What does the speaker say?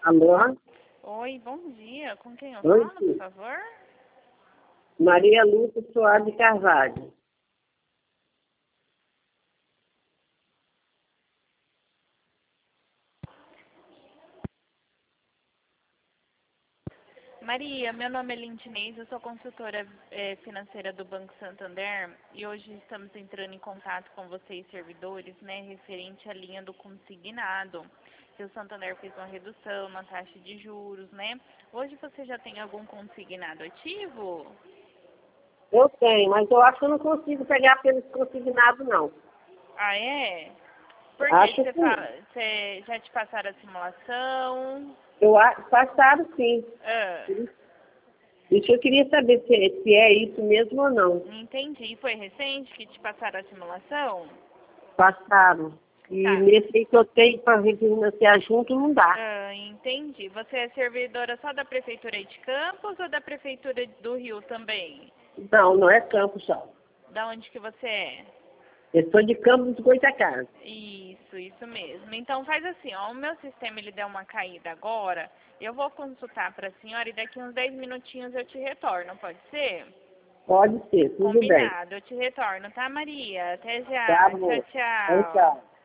Alô? Oi, bom dia. Com quem eu Oi, falo, por favor? Maria Lúcia Soares de Carvalho. Maria, meu nome é Lindinês, eu sou consultora financeira do Banco Santander e hoje estamos entrando em contato com vocês, servidores, né, referente à linha do consignado. Que o Santander fez uma redução na taxa de juros, né? Hoje você já tem algum consignado ativo? Eu tenho, mas eu acho que eu não consigo pegar pelos consignados, não. Ah, é? Por Acho quê? que sim. Você já te passaram a simulação? Passaram sim. Ah, Isso eu queria saber se é isso mesmo ou não. entendi. Foi recente que te passaram a simulação? Passaram. E Tá. nesse aí que eu tenho para refinanciar junto não dá. Ah, entendi. Você é servidora só da Prefeitura de Campos ou da Prefeitura do Rio também? Não, não é campo só. Da onde que você é? Eu sou de Campos de Goitacazes. Isso mesmo. Então faz assim, ó, o meu sistema ele deu uma caída agora, eu vou consultar para a senhora e daqui uns 10 minutinhos eu te retorno, pode ser? Pode ser, tudo bem. Combinado, eu te retorno, tá, Maria? Até Tá já. Tchau, bom. Então, tchau. tchau.